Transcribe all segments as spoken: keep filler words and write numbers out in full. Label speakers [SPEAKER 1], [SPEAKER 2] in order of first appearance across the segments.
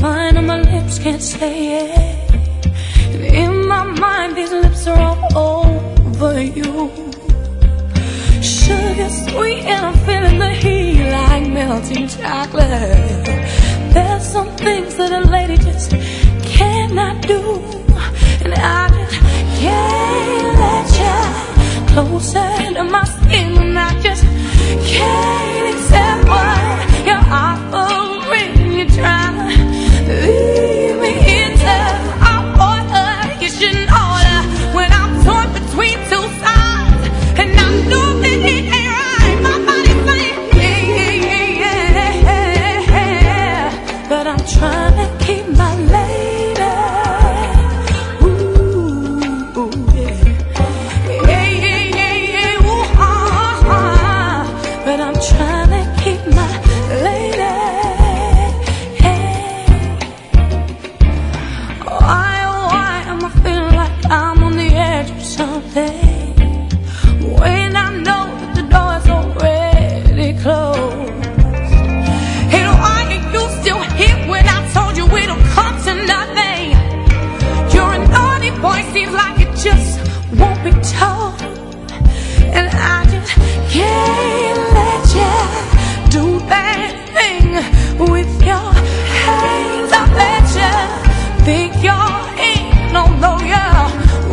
[SPEAKER 1] fine on my lips, can't say it. And in my mind, these lips are all over you. Sugar sweet and I'm feeling the heat like melting chocolate. There's some things that a lady just cannot do, and I just can't let you closer to my skin, and I just can't accept what you're offering. You're trying to leave me here till I'm ordered. You should know that when I'm torn between two sides, and I know that it ain't right. My body's saying yeah, yeah, yeah, yeah, but I'm trying to keep my lady. Ooh, ooh, yeah. Yeah, yeah, yeah, yeah, ooh, uh, uh, but I'm trying to keep my lady. Hey. Why, oh, why am I feeling like I'm on the edge of something, when I know that the door is already closed? And why are you still here when I told you it'll come to nothing? You're a naughty boy, seems like it just won't be told, and I just can't let you do that thing with your hands. I let you think you're in, although you're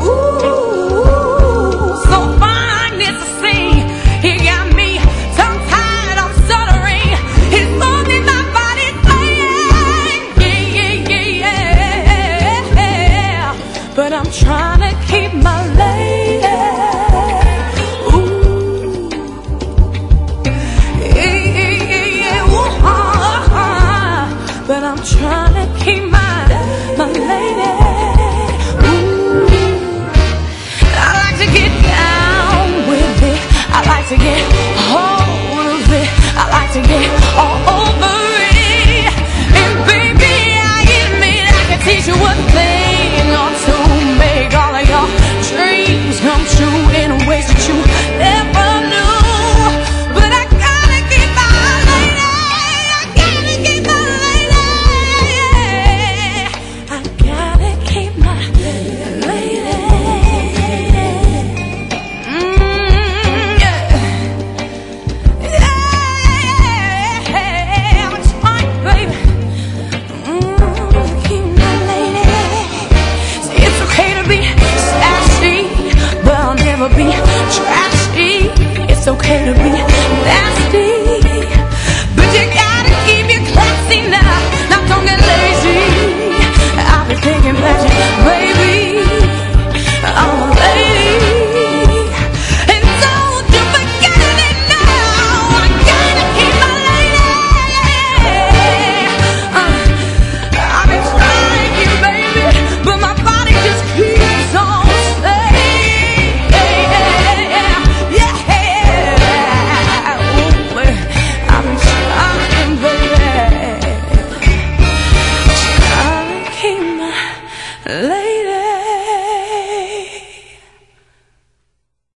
[SPEAKER 1] ooh, so fine, it's a scene. You got me tongue-tied, I'm stuttering. It's only my body saying yeah, yeah, yeah, yeah, but I'm trying to keep my lady. Ooh, yeah, yeah, yeah, yeah, ooh, uh, uh, but I'm trying to keep my, my lady. Ooh, I like to get down with it, I like to get hold of it, I like to get all over it. And baby, I admit I can teach you a thing or two, make all of your dreams come true in ways that you never knew. But I gotta keep my lady, I gotta keep my lady, I gotta keep my lady. Mm, yeah. Yeah, I'm trying, baby. Mm, keep my lady. See, it's okay to be sassy, but I'll never be trashy. It's okay to be nasty, but you gotta keep it classy now. Now don't get lazy. I've been thinking that you, baby, I'm a lady, and don't you forget it now. I gotta keep my lady. Uh, I've been trying you, baby, but my body just keeps on saying yeah, yeah, yeah. Ooh, I've been trying, baby, trying to keep my lady.